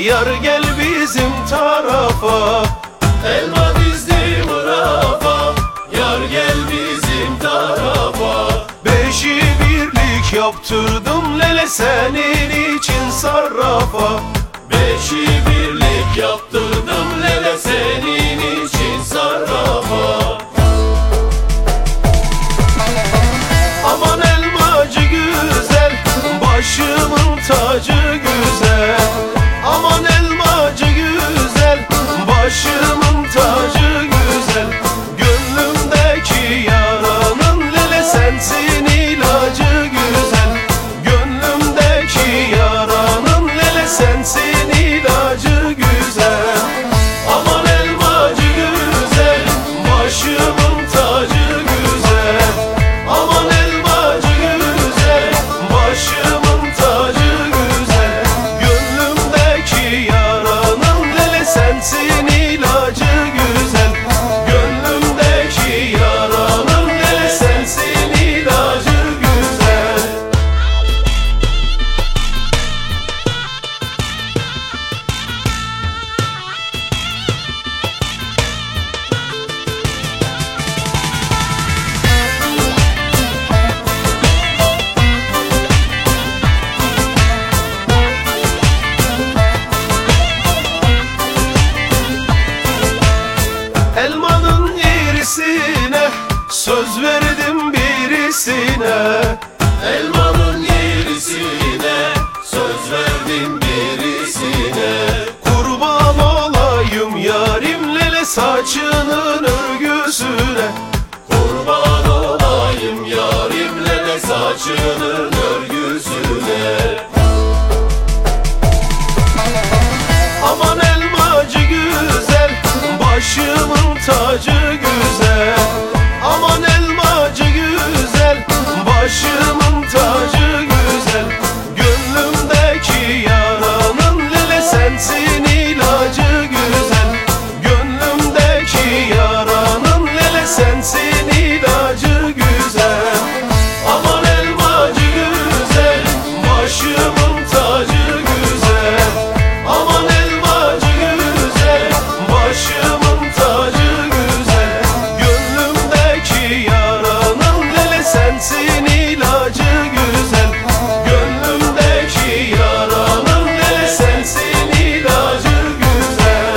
Yar gel bizim tarafa. Elma dizdi mırafa, yar gel bizim tarafa. Beşi birlik yaptırdım lele senin için sarrafa. Beşi birlik yaptırdım lele senin için sarrafa. Aman elmacı güzel, başımın tacı güzel. Aman elmacı güzel, başımın tacı güzel. Gönlümdeki yaranın lele sensin ilacı güzel. Gönlümdeki yaranın lele sensin ilacı güzel. Aman elmacı güzel, başımın tacı güzel. Aman elmacı güzel, başımın tacı güzel. Gönlümdeki yaranın lele sensin ilacı güzel. Gönlümdeki yaranın lele sensin ilacı güzel. Elmanın irisine söz verdim birisine. Elmanın yerisine söz verdim birisine. Kurban olayım yarim lele saçının örgüsüne. Kurban olayım yarim lele saçının örgüsüne. Aman elmacı güzel, başımın tacı güzel. Aman elmacı güzel, başımın tacı güzel. Gönlümdeki yaranın lele sensin ilacı güzel. Gönlümdeki yaranın lele sensin ilacı güzel. Aman elmacı güzel, başımın tacı güzel. Aman elmacı güzel, başımın tacı güzel. Gönlümdeki yaranın lele sensin ilacı güzel. Gönlümdeki yaranın lele sensin ilacı güzel.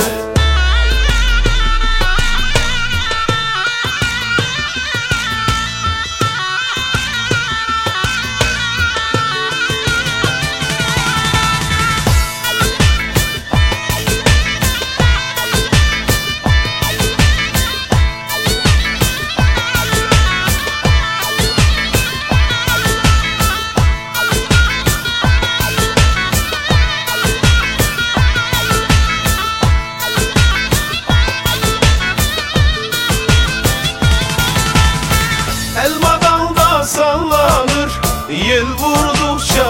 Elma dalda sallanır, yel vurdukça